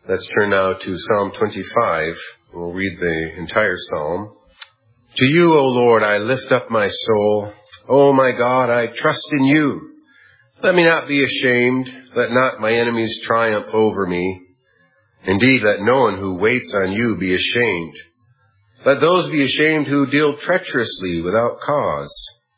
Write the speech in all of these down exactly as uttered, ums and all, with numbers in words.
Let's turn now to Psalm twenty-five. We'll read the entire psalm. To you, O Lord, I lift up my soul. O my God, I trust in you. Let me not be ashamed. Let not my enemies triumph over me. Indeed, let no one who waits on you be ashamed. Let those be ashamed who deal treacherously without cause.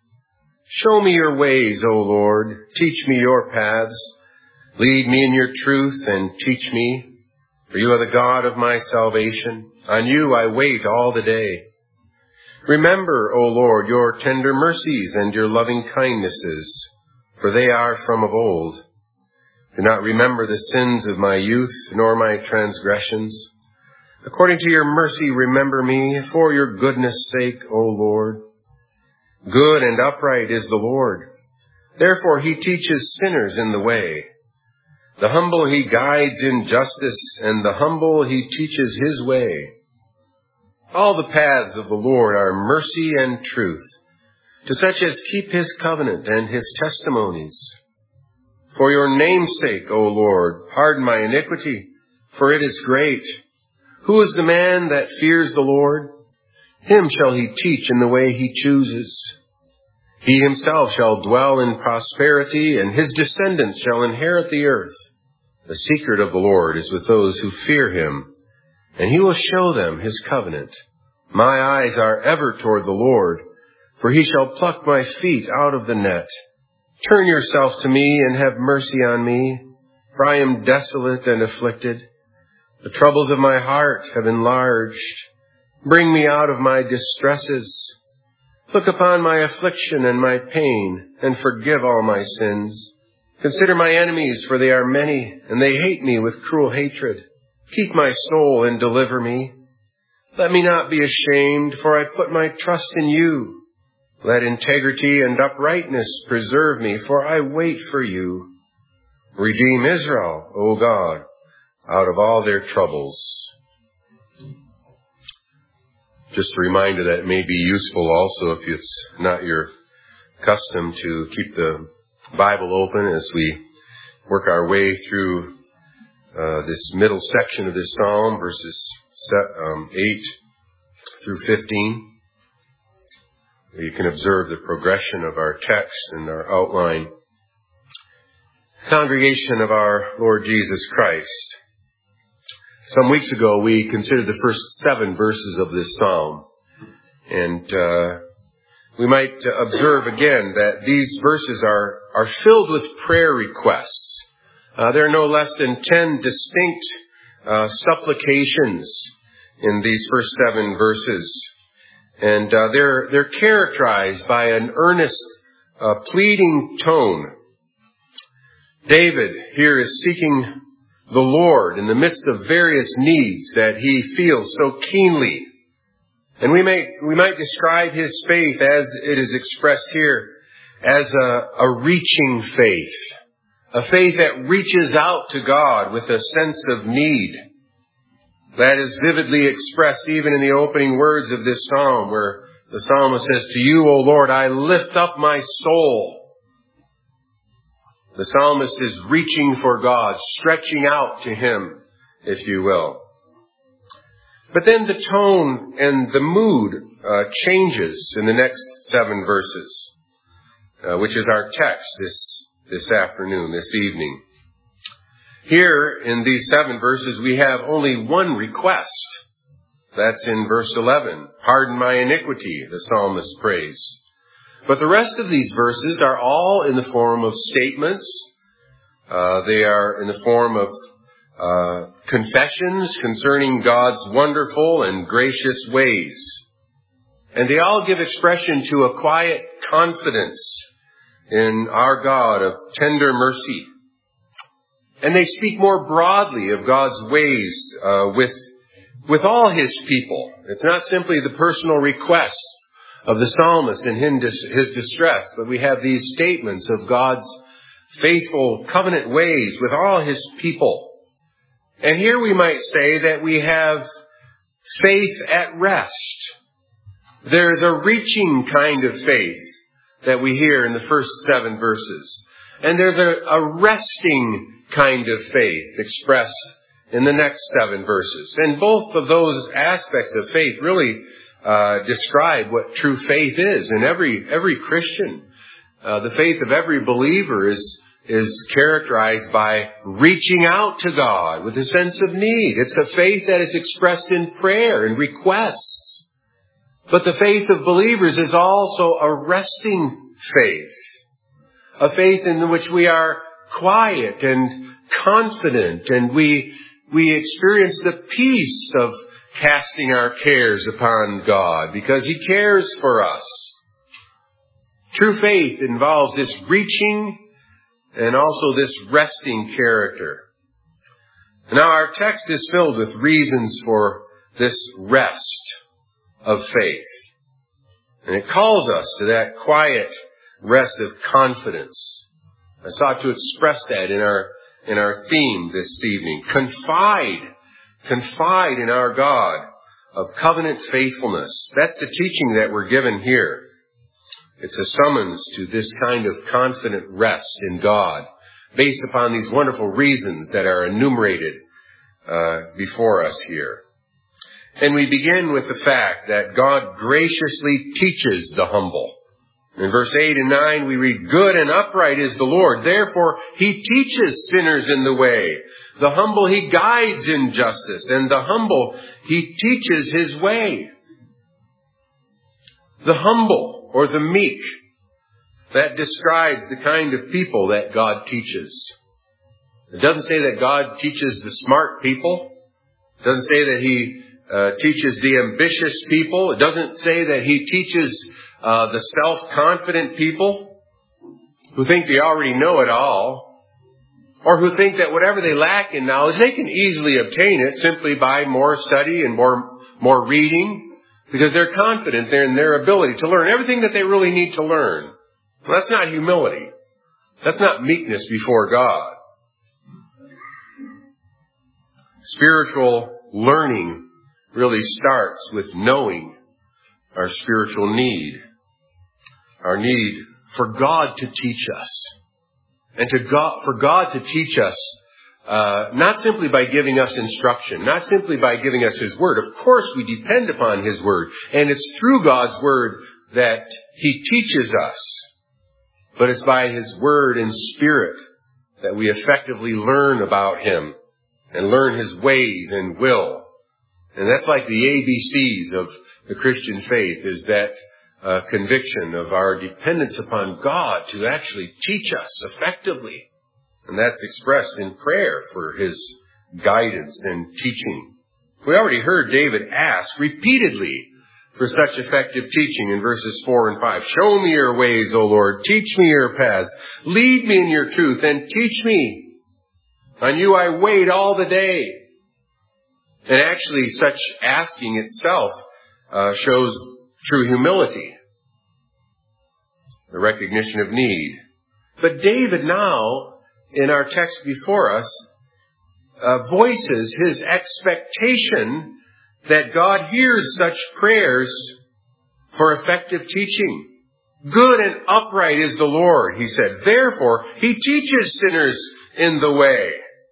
Show me your ways, O Lord. Teach me your paths. Lead me in your truth and teach me. For you are the God of my salvation. On you I wait all the day. Remember, O Lord, your tender mercies and your loving kindnesses, for they are from of old. Do not remember the sins of my youth, nor my transgressions. According to your mercy, remember me, for your goodness' sake, O Lord. Good and upright is the Lord. Therefore he teaches sinners in the way. The humble he guides in justice, and the humble he teaches his way. All the paths of the Lord are mercy and truth, to such as keep his covenant and his testimonies. For your name's sake, O Lord, pardon my iniquity, for it is great. Who is the man that fears the Lord? Him shall he teach in the way he chooses. He himself shall dwell in prosperity, and his descendants shall inherit the earth. The secret of the Lord is with those who fear him, and he will show them his covenant. My eyes are ever toward the Lord, for he shall pluck my feet out of the net. Turn yourself to me and have mercy on me, for I am desolate and afflicted. The troubles of my heart have enlarged. Bring me out of my distresses. Look upon my affliction and my pain, and forgive all my sins. Consider my enemies, for they are many, and they hate me with cruel hatred. Keep my soul and deliver me. Let me not be ashamed, for I put my trust in you. Let integrity and uprightness preserve me, for I wait for you. Redeem Israel, O God, out of all their troubles. Just a reminder that it may be useful also if it's not your custom to keep the Bible open as we work our way through uh, this middle section of this psalm, verses um, eight through fifteen. You can observe the progression of our text and our outline. Congregation of our Lord Jesus Christ. Some weeks ago, we considered the first seven verses of this psalm. And uh, we might observe again that these verses are, are filled with prayer requests. Uh, there are no less than ten distinct uh, supplications in these first seven verses. And uh, they're, they're characterized by an earnest, uh, pleading tone. David here is seeking the Lord in the midst of various needs that he feels so keenly. And we may, we might describe his faith as it is expressed here as a, a reaching faith. A faith that reaches out to God with a sense of need. That is vividly expressed even in the opening words of this psalm, where the psalmist says, to you, O Lord, I lift up my soul. The psalmist is reaching for God, stretching out to him, if you will. But then the tone and the mood uh, changes in the next seven verses, uh, which is our text this, this afternoon, this evening. Here in these seven verses, we have only one request. That's in verse eleven. Pardon my iniquity, the psalmist prays. But the rest of these verses are all in the form of statements. Uh, they are in the form of uh, confessions concerning God's wonderful and gracious ways. And they all give expression to a quiet confidence in our God of tender mercy. And they speak more broadly of God's ways uh, with with all his people. It's not simply the personal requests of the psalmist and his distress, but we have these statements of God's faithful covenant ways with all his people. And here we might say that we have faith at rest. There's a reaching kind of faith that we hear in the first seven verses. And there's a, a resting kind of faith expressed in the next seven verses. And both of those aspects of faith really uh, describe what true faith is. And every every Christian, uh, the faith of every believer is is characterized by reaching out to God with a sense of need. It's a faith that is expressed in prayer and requests. But the faith of believers is also a resting faith, a faith in which we are quiet and confident, and we we experience the peace of casting our cares upon God because He cares for us. True faith involves this reaching and also this resting character. Now our text is filled with reasons for this rest of faith. And it calls us to that quiet rest of confidence. I sought to express that in our in our theme this evening. Confide, confide in our God of covenant faithfulness. That's the teaching that we're given here. It's a summons to this kind of confident rest in God based upon these wonderful reasons that are enumerated uh, before us here. And we begin with the fact that God graciously teaches the humble. In verse eight and nine we read, "Good and upright is the Lord, therefore He teaches sinners in the way. The humble He guides in justice, and the humble He teaches His way." The humble, or the meek, that describes the kind of people that God teaches. It doesn't say that God teaches the smart people. It doesn't say that He uh, teaches the ambitious people. It doesn't say that He teaches uh, the self-confident people who think they already know it all, or who think that whatever they lack in knowledge, they can easily obtain it simply by more study and more more reading, because they're confident in their ability to learn everything that they really need to learn. Well, that's not humility. That's not meekness before God. Spiritual learning really starts with knowing our spiritual need. Our need for God to teach us. And to God, for God to teach us, uh, not simply by giving us instruction, not simply by giving us His Word. Of course, we depend upon His Word. And it's through God's Word that He teaches us. But it's by His Word and Spirit that we effectively learn about Him and learn His ways and will. And that's like the A B Cs of the Christian faith, is that uh, conviction of our dependence upon God to actually teach us effectively. And that's expressed in prayer for His guidance and teaching. We already heard David ask repeatedly for such effective teaching in verses four and five. "Show me your ways, O Lord. Teach me your paths. Lead me in your truth and teach me. On you I wait all the day." And actually, such asking itself uh, shows true humility, the recognition of need. But David now, in our text before us, uh, voices his expectation that God hears such prayers for effective teaching. "Good and upright is the Lord," he said. "Therefore, He teaches sinners in the way."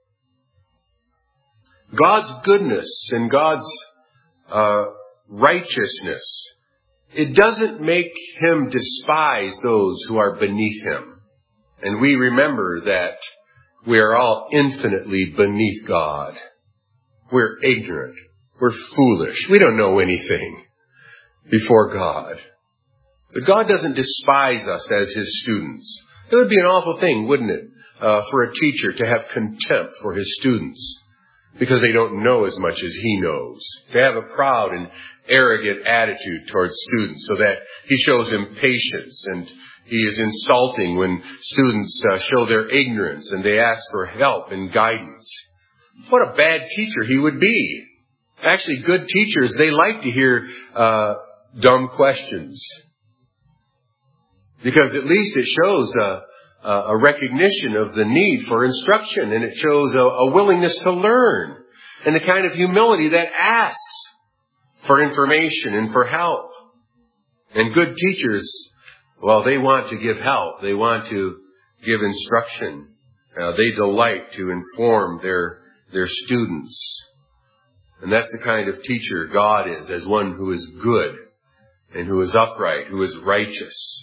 God's goodness and God's uh, righteousness, it doesn't make Him despise those who are beneath Him. And we remember that we are all infinitely beneath God. We're ignorant. We're foolish. We don't know anything before God. But God doesn't despise us as His students. It would be an awful thing, wouldn't it, uh, for a teacher to have contempt for his students because they don't know as much as he knows. To have a proud and arrogant attitude towards students so that he shows impatience and he is insulting when students uh, show their ignorance and they ask for help and guidance. What a bad teacher he would be. Actually, good teachers, they like to hear uh, dumb questions. Because at least it shows a, a recognition of the need for instruction, and it shows a, a willingness to learn, and the kind of humility that asks for information and for help. And good teachers, well, they want to give help. They want to give instruction. Uh, they delight to inform their their students. And that's the kind of teacher God is, as one who is good and who is upright, who is righteous.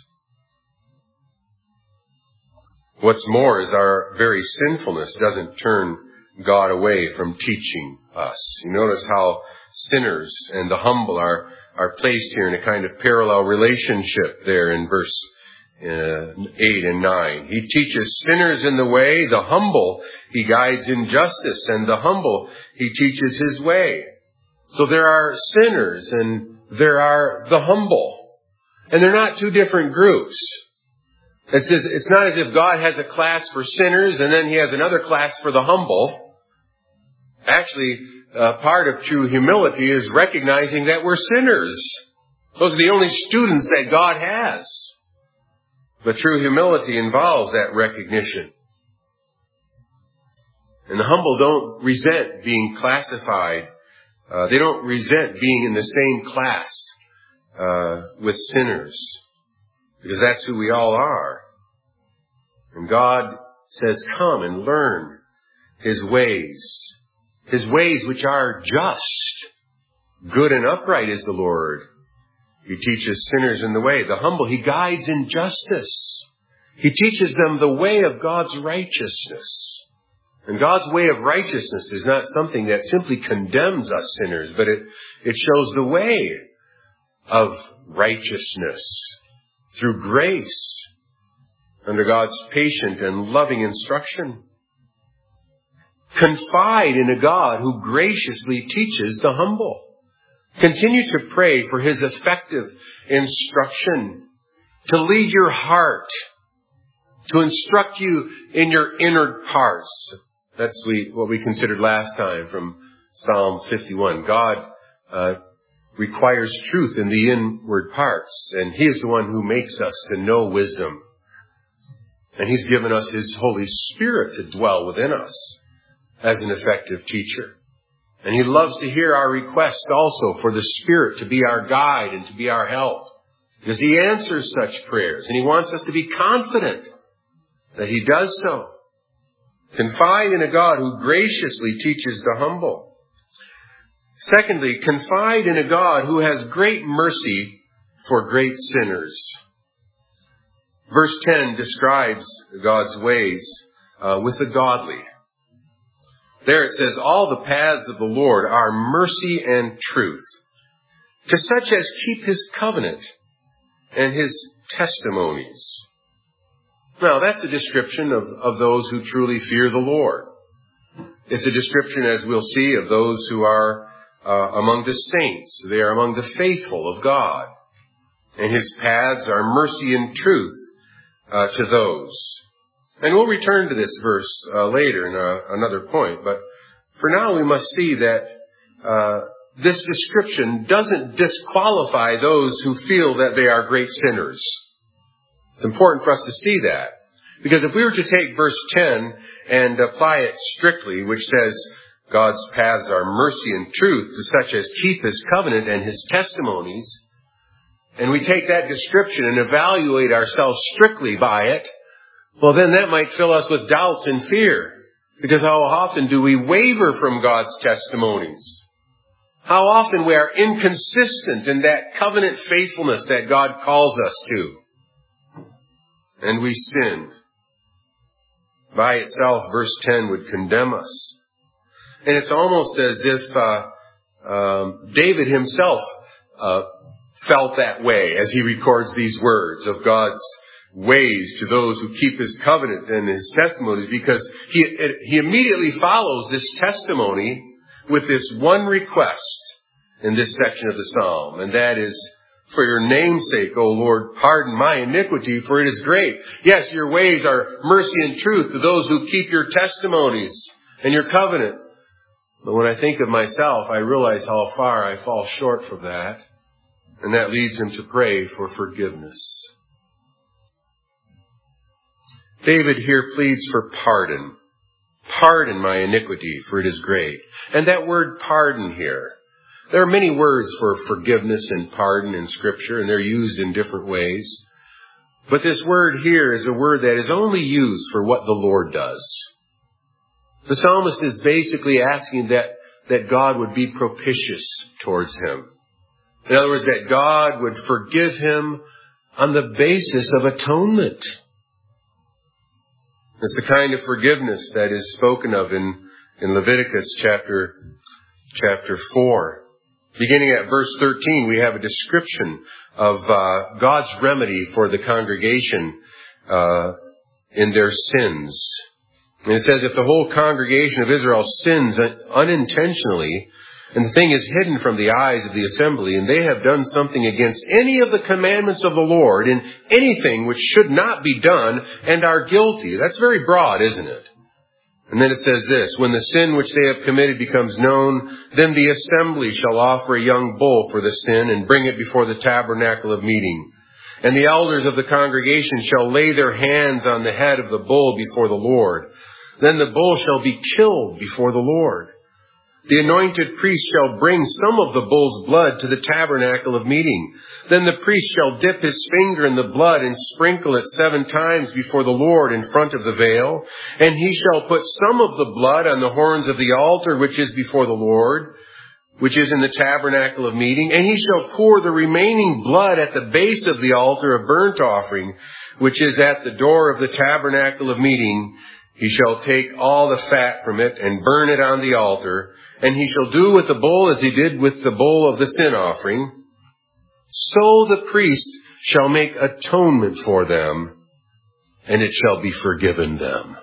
What's more is our very sinfulness doesn't turn God away from teaching us. You notice how sinners and the humble are, are placed here in a kind of parallel relationship there in verse uh, eight and nine. He teaches sinners in the way, the humble he guides in justice, and the humble he teaches his way. So there are sinners and there are the humble. And they're not two different groups. It's, it's not as if God has a class for sinners and then he has another class for the humble. Actually, uh, part of true humility is recognizing that we're sinners. Those are the only students that God has. But true humility involves that recognition. And the humble don't resent being classified. Uh, they don't resent being in the same class uh, with sinners. Because that's who we all are. And God says, come and learn his ways. His ways which are just. Good and upright is the Lord. He teaches sinners in the way. The humble he guides in justice. He teaches them the way of God's righteousness. And God's way of righteousness is not something that simply condemns us sinners, but it, it shows the way of righteousness. Through grace, under God's patient and loving instruction. Confide in a God who graciously teaches the humble. Continue to pray for his effective instruction, to lead your heart, to instruct you in your inner parts. That's what we considered last time from Psalm fifty-one. God uh, requires truth in the inward parts. And he is the one who makes us to know wisdom. And he's given us his Holy Spirit to dwell within us as an effective teacher. And he loves to hear our requests also for the Spirit to be our guide and to be our help. Because he answers such prayers. And he wants us to be confident that he does so. Confide in a God who graciously teaches the humble. Secondly, confide in a God who has great mercy for great sinners. Verse ten describes God's ways uh, with the godly. There it says, all the paths of the Lord are mercy and truth, to such as keep his covenant and his testimonies. Now, that's a description of, of those who truly fear the Lord. It's a description, as we'll see, of those who are Uh, among the saints. They are among the faithful of God. And his paths are mercy and truth uh, to those. And we'll return to this verse uh, later in a, another point. But for now we must see that uh, this description doesn't disqualify those who feel that they are great sinners. It's important for us to see that. Because if we were to take verse ten and apply it strictly, which says, God's paths are mercy and truth to such as keep his covenant and his testimonies, and we take that description and evaluate ourselves strictly by it, well, then that might fill us with doubts and fear. Because how often do we waver from God's testimonies? How often we are inconsistent in that covenant faithfulness that God calls us to. And we sin. By itself, verse ten would condemn us. And it's almost as if uh, um, David himself uh, felt that way as he records these words of God's ways to those who keep his covenant and his testimonies, because he, it, he immediately follows this testimony with this one request in this section of the psalm, and that is, for your name's sake, O Lord, pardon my iniquity, for it is great. Yes, your ways are mercy and truth to those who keep your testimonies and your covenant. But when I think of myself, I realize how far I fall short from that. And that leads him to pray for forgiveness. David here pleads for pardon. Pardon my iniquity, for it is great. And that word pardon here, there are many words for forgiveness and pardon in Scripture, and they're used in different ways. But this word here is a word that is only used for what the Lord does. The psalmist is basically asking that, that God would be propitious towards him. In other words, that God would forgive him on the basis of atonement. It's the kind of forgiveness that is spoken of in, in Leviticus chapter, chapter four. Beginning at verse thirteen, we have a description of uh, God's remedy for the congregation uh, in their sins. And it says, if the whole congregation of Israel sins unintentionally, and the thing is hidden from the eyes of the assembly, and they have done something against any of the commandments of the Lord in anything which should not be done, and are guilty. That's very broad, isn't it? And then it says this, when the sin which they have committed becomes known, then the assembly shall offer a young bull for the sin and bring it before the tabernacle of meeting. And the elders of the congregation shall lay their hands on the head of the bull before the Lord. Then the bull shall be killed before the Lord. The anointed priest shall bring some of the bull's blood to the tabernacle of meeting. Then the priest shall dip his finger in the blood and sprinkle it seven times before the Lord in front of the veil. And he shall put some of the blood on the horns of the altar which is before the Lord, which is in the tabernacle of meeting. And he shall pour the remaining blood at the base of the altar of burnt offering, which is at the door of the tabernacle of meeting. He shall take all the fat from it and burn it on the altar. And he shall do with the bull as he did with the bull of the sin offering. So the priest shall make atonement for them, and it shall be forgiven them.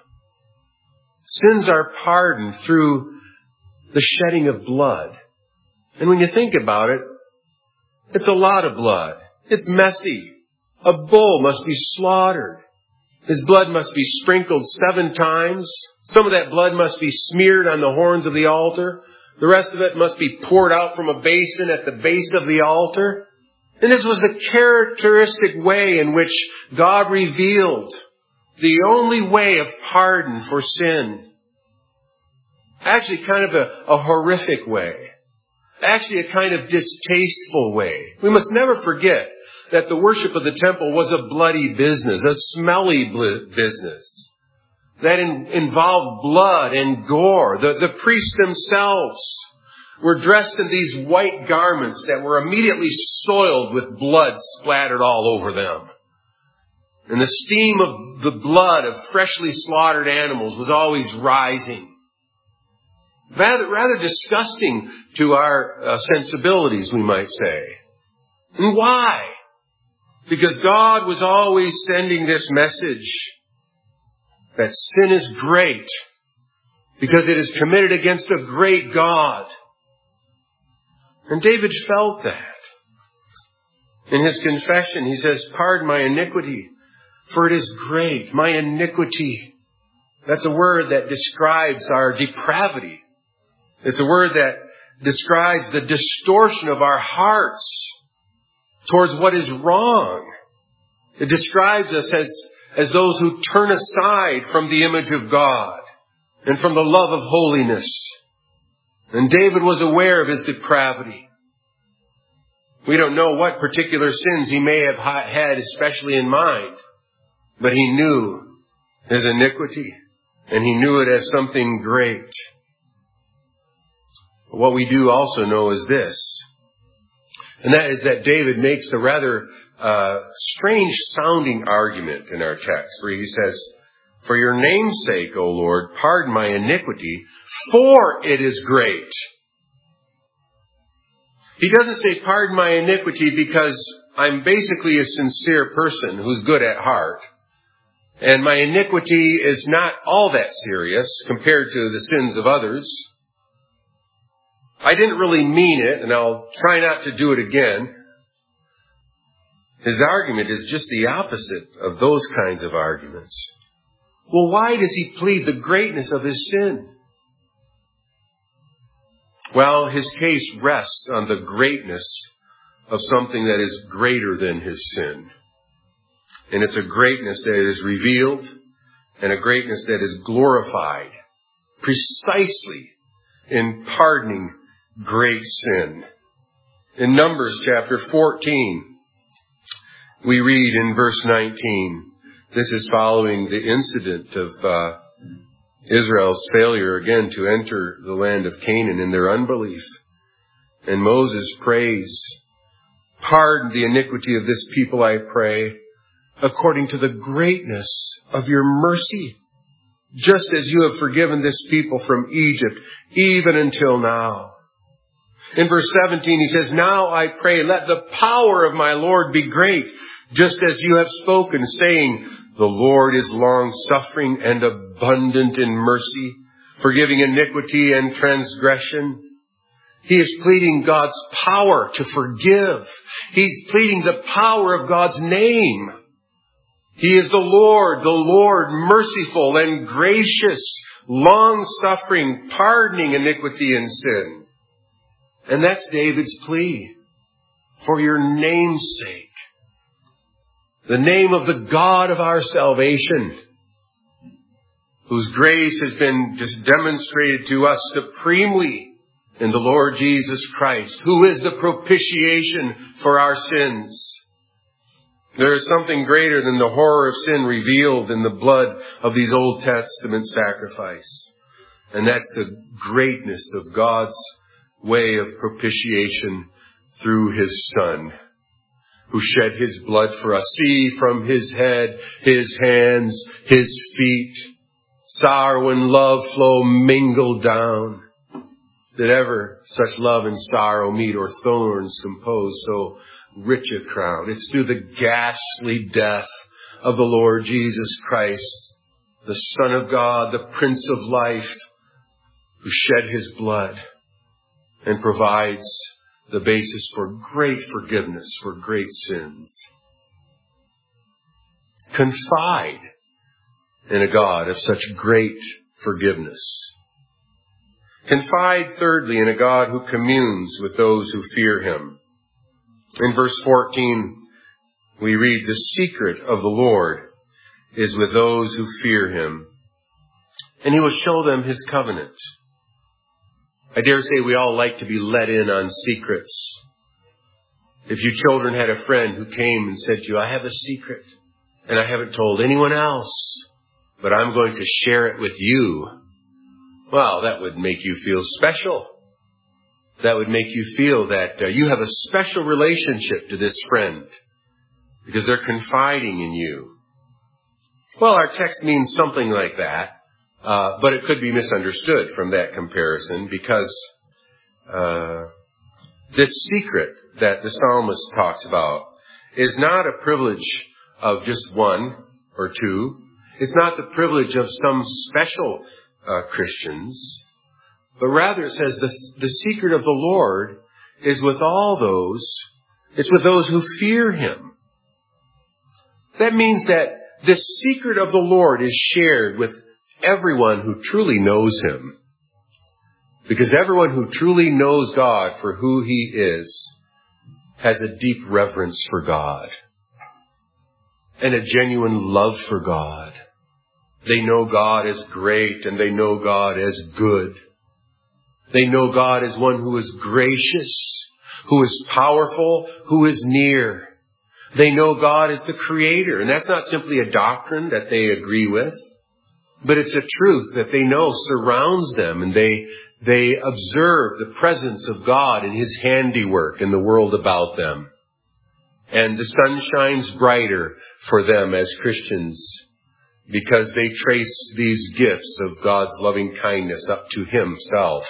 Sins are pardoned through the shedding of blood. And when you think about it, it's a lot of blood. It's messy. A bull must be slaughtered. His blood must be sprinkled seven times. Some of that blood must be smeared on the horns of the altar. The rest of it must be poured out from a basin at the base of the altar. And this was the characteristic way in which God revealed the only way of pardon for sin. Actually, kind of a, a horrific way. Actually, a kind of distasteful way. We must never forget that the worship of the temple was a bloody business, a smelly business that in, involved blood and gore. The, the priests themselves were dressed in these white garments that were immediately soiled with blood splattered all over them. And the steam of the blood of freshly slaughtered animals was always rising. Rather, rather disgusting to our uh, sensibilities, we might say. And why? Because God was always sending this message that sin is great because it is committed against a great God. And David felt that. In his confession, he says, pardon my iniquity, for it is great. My iniquity. That's a word that describes our depravity. It's a word that describes the distortion of our hearts towards what is wrong. It describes us as, as those who turn aside from the image of God and from the love of holiness. And David was aware of his depravity. We don't know what particular sins he may have had especially in mind, but he knew his iniquity, and he knew it as something great. What we do also know is this, and that is that David makes a rather uh, strange-sounding argument in our text, where he says, for your name's sake, O Lord, pardon my iniquity, for it is great. He doesn't say, pardon my iniquity because I'm basically a sincere person who's good at heart. And my iniquity is not all that serious compared to the sins of others. I didn't really mean it, and I'll try not to do it again. His argument is just the opposite of those kinds of arguments. Well, why does he plead the greatness of his sin? Well, his case rests on the greatness of something that is greater than his sin. And it's a greatness that is revealed and a greatness that is glorified precisely in pardoning great sin. In Numbers chapter fourteen, we read in verse nineteen, this is following the incident of uh, Israel's failure again to enter the land of Canaan in their unbelief. And Moses prays, "Pardon the iniquity of this people, I pray, according to the greatness of your mercy, just as you have forgiven this people from Egypt, even until now." In verse seventeen, he says, "Now I pray, let the power of my Lord be great, just as you have spoken, saying, the Lord is long-suffering and abundant in mercy, forgiving iniquity and transgression." He is pleading God's power to forgive. He's pleading the power of God's name. He is the Lord, the Lord, merciful and gracious, long-suffering, pardoning iniquity and sin. And that's David's plea. For your name's sake. The name of the God of our salvation, whose grace has been demonstrated to us supremely in the Lord Jesus Christ, who is the propitiation for our sins. There is something greater than the horror of sin revealed in the blood of these Old Testament sacrifices. And that's the greatness of God's way of propitiation through His Son, who shed His blood for us. See, from His head, His hands, His feet, sorrow and love flow mingled down. Did ever such love and sorrow meet, or thorns compose so rich a crown? It's through the ghastly death of the Lord Jesus Christ, the Son of God, the Prince of Life, who shed His blood and provides the basis for great forgiveness for great sins. Confide in a God of such great forgiveness. Confide, thirdly, in a God who communes with those who fear Him. In verse fourteen, we read, "The secret of the Lord is with those who fear Him, and He will show them His covenant." I dare say we all like to be let in on secrets. If you children had a friend who came and said to you, "I have a secret, and I haven't told anyone else, but I'm going to share it with you," well, that would make you feel special. That would make you feel that uh, you have a special relationship to this friend because they're confiding in you. Well, our text means something like that, uh, but it could be misunderstood from that comparison, because uh, this secret that the psalmist talks about is not a privilege of just one or two. It's not the privilege of some special uh, Christians, but rather it says the, the secret of the Lord is with all those, it's with those who fear Him. That means that this secret of the Lord is shared with everyone who truly knows Him. Because everyone who truly knows God for who He is has a deep reverence for God and a genuine love for God. They know God as great, and they know God as good. They know God as one who is gracious, who is powerful, who is near. They know God as the Creator, and that's not simply a doctrine that they agree with, but it's a truth that they know surrounds them, and they they observe the presence of God and His handiwork in the world about them. And the sun shines brighter for them as Christians because they trace these gifts of God's loving kindness up to Himself.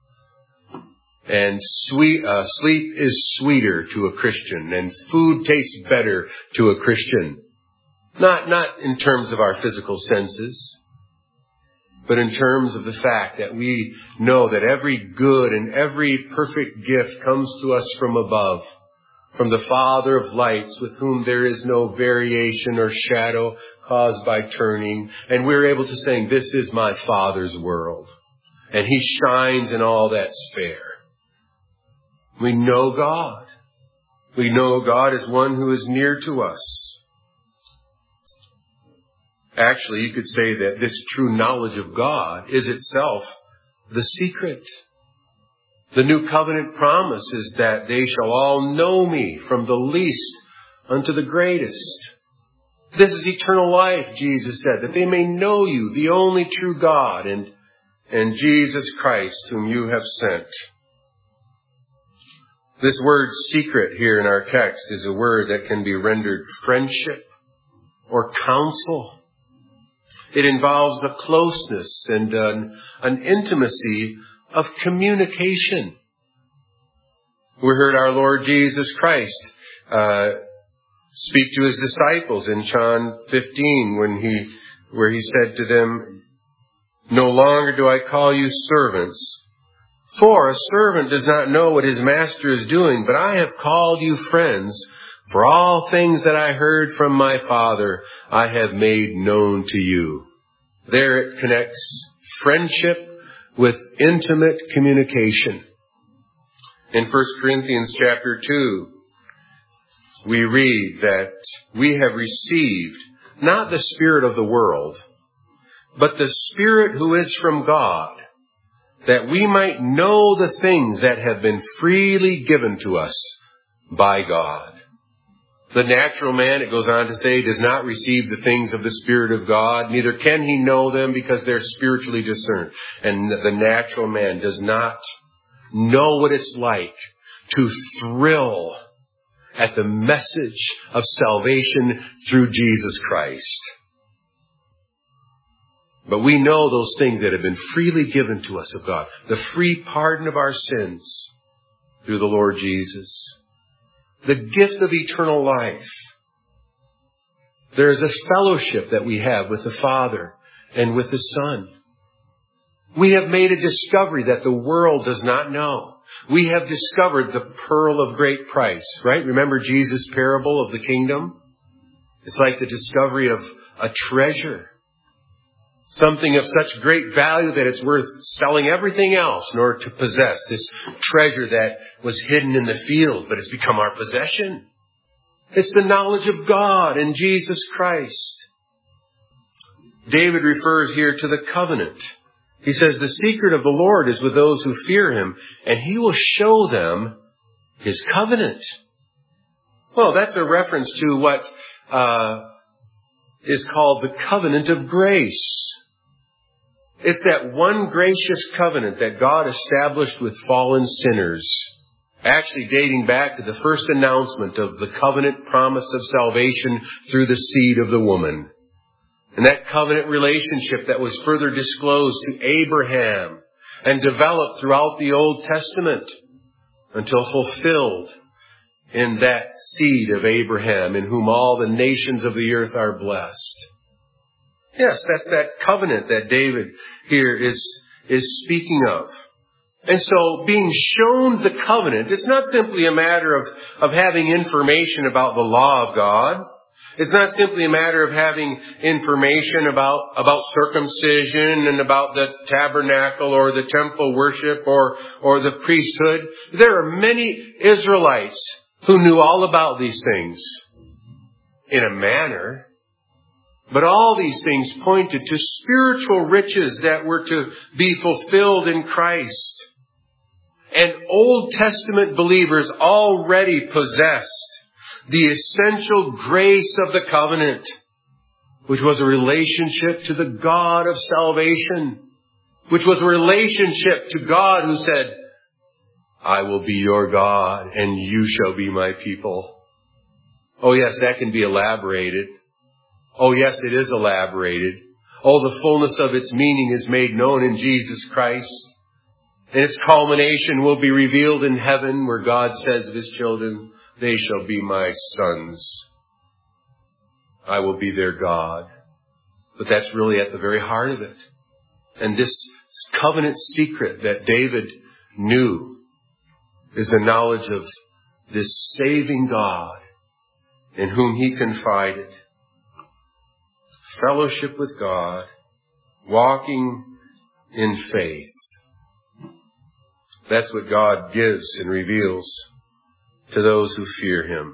And sweet, uh, sleep is sweeter to a Christian, and food tastes better to a Christian. Not, not in terms of our physical senses, but in terms of the fact that we know that every good and every perfect gift comes to us from above, from the Father of lights, with whom there is no variation or shadow caused by turning. And we're able to say, "This is my Father's world, and He shines in all that's fair." We know God. We know God as one who is near to us. Actually, you could say that this true knowledge of God is itself the secret. The new covenant promise is that they shall all know me, from the least unto the greatest. This is eternal life, Jesus said, that they may know you, the only true God, and, and Jesus Christ, whom you have sent. This word secret here in our text is a word that can be rendered friendship or counsel. It involves a closeness and an, an intimacy of communication. We heard our Lord Jesus Christ uh, speak to his disciples in John fifteen when he, where he said to them, "No longer do I call you servants, for a servant does not know what his master is doing, but I have called you friends, for all things that I heard from my Father I have made known to you." There it connects friendship with intimate communication. In First Corinthians chapter two, we read that we have received not the spirit of the world, but the Spirit who is from God, that we might know the things that have been freely given to us by God. The natural man, it goes on to say, does not receive the things of the Spirit of God, neither can he know them because they're spiritually discerned. And the natural man does not know what it's like to thrill at the message of salvation through Jesus Christ. But we know those things that have been freely given to us of God. The free pardon of our sins through the Lord Jesus. The gift of eternal life. There is a fellowship that we have with the Father and with the Son. We have made a discovery that the world does not know. We have discovered the pearl of great price, right? Remember Jesus' parable of the kingdom? It's like the discovery of a treasure. Something of such great value that it's worth selling everything else in order to possess this treasure that was hidden in the field, but it's become our possession. It's the knowledge of God in Jesus Christ. David refers here to the covenant. He says, "The secret of the Lord is with those who fear him, and he will show them his covenant." Well, that's a reference to what uh, is called the covenant of grace. It's that one gracious covenant that God established with fallen sinners, actually dating back to the first announcement of the covenant promise of salvation through the seed of the woman. And that covenant relationship that was further disclosed to Abraham and developed throughout the Old Testament until fulfilled in that seed of Abraham, in whom all the nations of the earth are blessed. Yes, that's that covenant that David here is, is speaking of. And so being shown the covenant, it's not simply a matter of, of having information about the law of God. It's not simply a matter of having information about, about circumcision and about the tabernacle or the temple worship or, or the priesthood. There are many Israelites who knew all about these things in a manner. But all these things pointed to spiritual riches that were to be fulfilled in Christ. And Old Testament believers already possessed the essential grace of the covenant, which was a relationship to the God of salvation, which was a relationship to God who said, "I will be your God and you shall be my people." Oh yes, that can be elaborated. Oh yes, it is elaborated. Oh, the fullness of its meaning is made known in Jesus Christ. And its culmination will be revealed in heaven, where God says of his children, "They shall be my sons. I will be their God." But that's really at the very heart of it. And this covenant secret that David knew is the knowledge of this saving God in whom he confided. Fellowship with God, walking in faith. That's what God gives and reveals to those who fear him.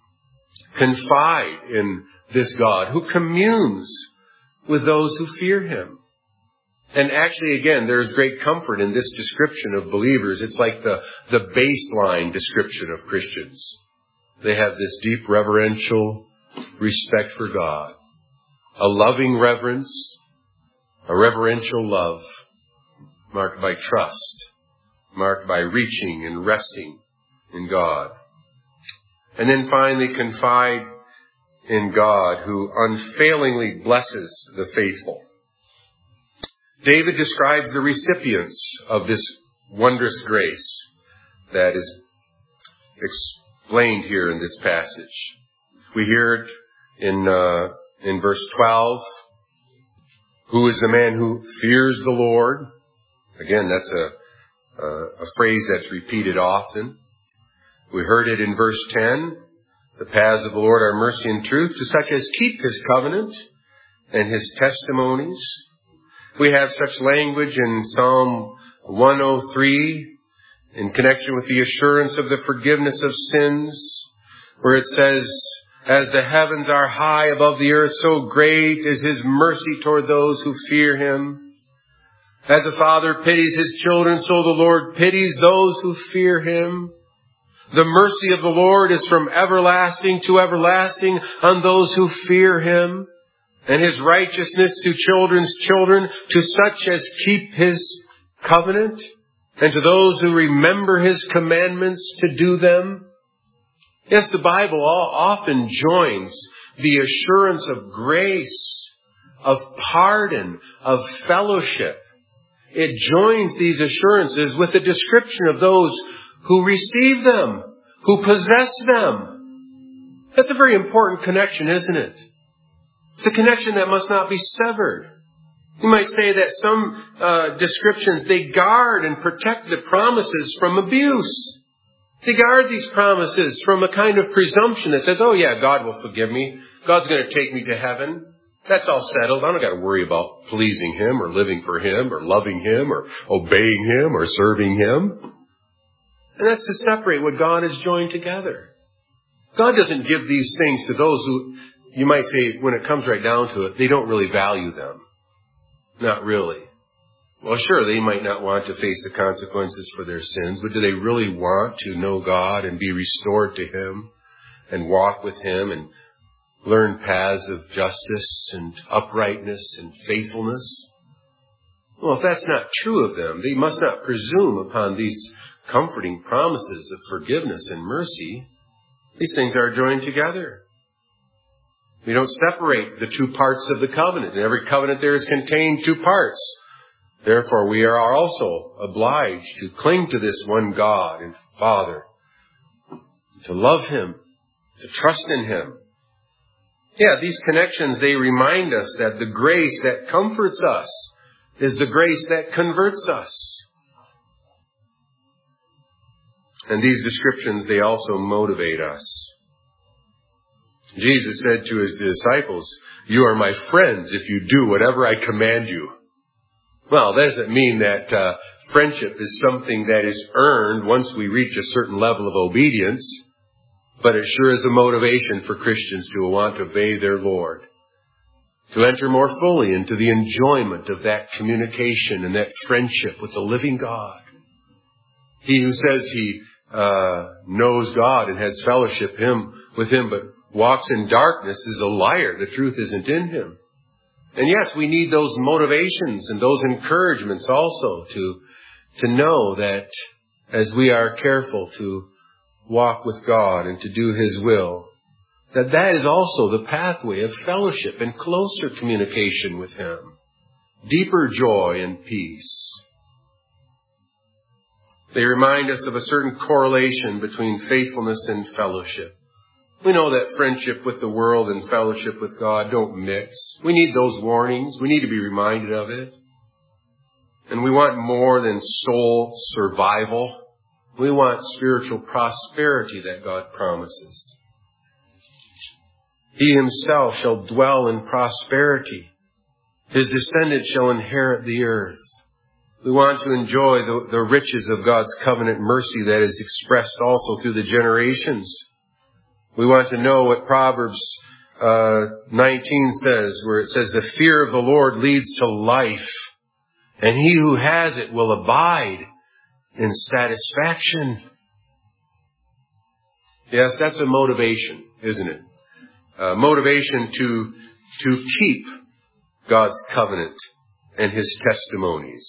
Confide in this God who communes with those who fear him. And actually, again, there is great comfort in this description of believers. It's like the, the baseline description of Christians. They have this deep reverential, respect for God, a loving reverence, a reverential love, marked by trust, marked by reaching and resting in God. And then finally, confide in God, who unfailingly blesses the faithful. David describes the recipients of this wondrous grace that is explained here in this passage. We hear it in uh, in verse twelve. Who is the man who fears the Lord? Again, that's a, a, a phrase that's repeated often. We heard it in verse ten. The paths of the Lord are mercy and truth to such as keep His covenant and His testimonies. We have such language in Psalm one oh three in connection with the assurance of the forgiveness of sins, where it says, as the heavens are high above the earth, so great is His mercy toward those who fear Him. As a father pities his children, so the Lord pities those who fear Him. The mercy of the Lord is from everlasting to everlasting on those who fear Him, and His righteousness to children's children, to such as keep His covenant, and to those who remember His commandments to do them. Yes, the Bible often joins the assurance of grace, of pardon, of fellowship. It joins these assurances with the description of those who receive them, who possess them. That's a very important connection, isn't it? It's a connection that must not be severed. You might say that some uh, descriptions, they guard and protect the promises from abuse. They guard these promises from a kind of presumption that says, oh yeah, God will forgive me. God's going to take me to heaven. That's all settled. I don't got to worry about pleasing Him or living for Him or loving Him or obeying Him or serving Him. And that's to separate what God has joined together. God doesn't give these things to those who, you might say, when it comes right down to it, they don't really value them. Not really. Well, sure, they might not want to face the consequences for their sins, but do they really want to know God and be restored to Him and walk with Him and learn paths of justice and uprightness and faithfulness? Well, if that's not true of them, they must not presume upon these comforting promises of forgiveness and mercy. These things are joined together. We don't separate the two parts of the covenant. In every covenant there is contained two parts. Therefore, we are also obliged to cling to this one God and Father, to love Him, to trust in Him. Yeah, these connections, they remind us that the grace that comforts us is the grace that converts us. And these descriptions, they also motivate us. Jesus said to His disciples, you are my friends if you do whatever I command you. Well, that doesn't mean that uh, friendship is something that is earned once we reach a certain level of obedience, but it sure is a motivation for Christians to want to obey their Lord, to enter more fully into the enjoyment of that communication and that friendship with the living God. He who says he uh, knows God and has fellowship him with Him, but walks in darkness is a liar. The truth isn't in him. And yes, we need those motivations and those encouragements also to, to know that as we are careful to walk with God and to do His will, that that is also the pathway of fellowship and closer communication with Him, deeper joy and peace. They remind us of a certain correlation between faithfulness and fellowship. We know that friendship with the world and fellowship with God don't mix. We need those warnings. We need to be reminded of it. And we want more than soul survival. We want spiritual prosperity that God promises. He Himself shall dwell in prosperity. His descendants shall inherit the earth. We want to enjoy the, the riches of God's covenant mercy that is expressed also through the generations. We want to know what Proverbs uh, nineteen says, where it says, the fear of the Lord leads to life, and he who has it will abide in satisfaction. Yes, that's a motivation, isn't it? uh, motivation to, to keep God's covenant and His testimonies,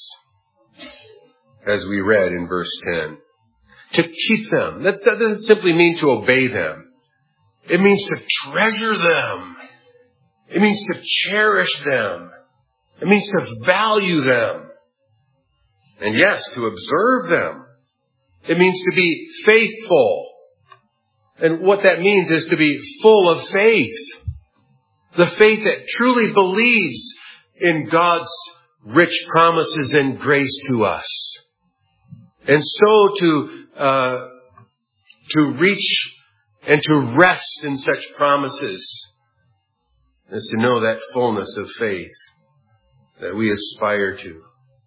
as we read in verse ten. To keep them. That's, that doesn't simply mean to obey them. It means to treasure them. It means to cherish them. It means to value them. And yes, to observe them. It means to be faithful. And what that means is to be full of faith. The faith that truly believes in God's rich promises and grace to us. And so to, uh, to reach and to rest in such promises is to know that fullness of faith that we aspire to.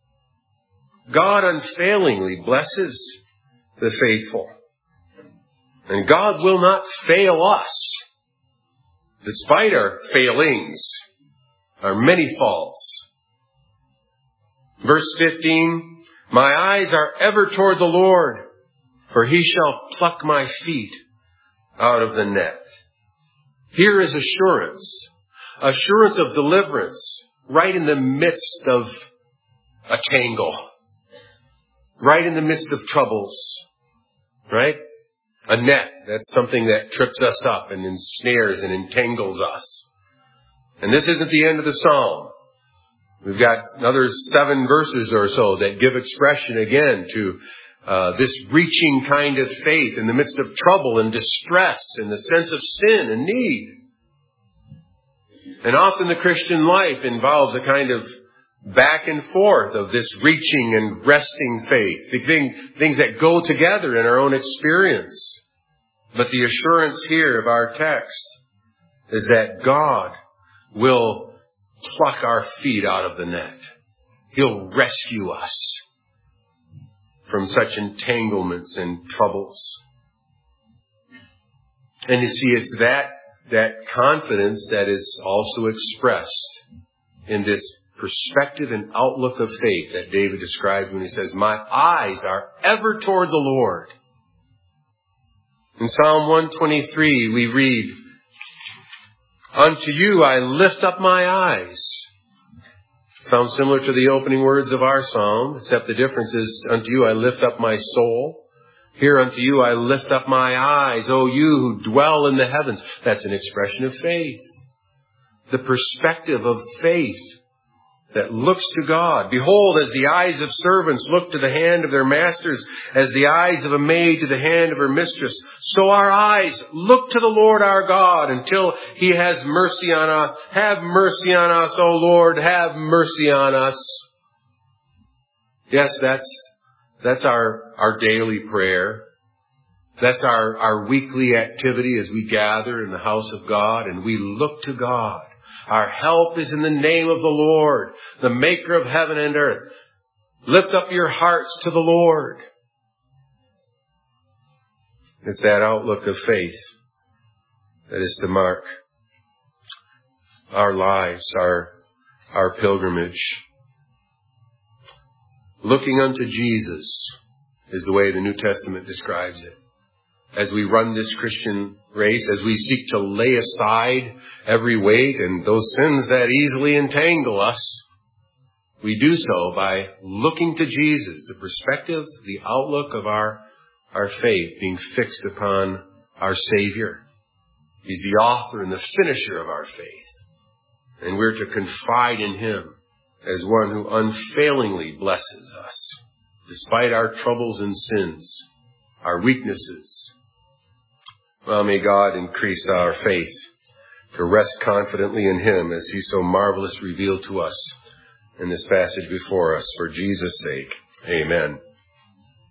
God unfailingly blesses the faithful. And God will not fail us, despite our failings, our many faults. Verse fifteen, my eyes are ever toward the Lord, for He shall pluck my feet out of the net. Here is assurance, assurance of deliverance, right in the midst of a tangle, right in the midst of troubles, right? A net, that's something that trips us up and ensnares and entangles us. And this isn't the end of the psalm. We've got another seven verses or so that give expression again to uh, this reaching kind of faith in the midst of trouble and distress and the sense of sin and need. And often the Christian life involves a kind of back and forth of this reaching and resting faith, the thing, things that go together in our own experience. But the assurance here of our text is that God will pluck our feet out of the net. He'll rescue us from such entanglements and troubles. And you see, it's that, that confidence that is also expressed in this perspective and outlook of faith that David describes when he says, my eyes are ever toward the Lord. In Psalm one twenty-three, we read, unto you I lift up my eyes. Sounds similar to the opening words of our psalm, except the difference is, unto you I lift up my soul. Here, unto you I lift up my eyes, O you who dwell in the heavens. That's an expression of faith. The perspective of faith that looks to God. Behold, as the eyes of servants look to the hand of their masters, as the eyes of a maid to the hand of her mistress, so our eyes look to the Lord our God until He has mercy on us. Have mercy on us, O Lord, have mercy on us. Yes, that's, that's our, our daily prayer. That's our, our weekly activity as we gather in the house of God and we look to God. Our help is in the name of the Lord, the maker of heaven and earth. Lift up your hearts to the Lord. It's that outlook of faith that is to mark our lives, our, our pilgrimage. Looking unto Jesus is the way the New Testament describes it. As we run this Christian race, as we seek to lay aside every weight and those sins that easily entangle us, we do so by looking to Jesus, the perspective, the outlook of our, our faith being fixed upon our Savior. He's the author and the finisher of our faith. And we're to confide in Him as one who unfailingly blesses us, despite our troubles and sins, our weaknesses. Well, may God increase our faith to rest confidently in Him as He so marvelously revealed to us in this passage before us. For Jesus' sake, amen.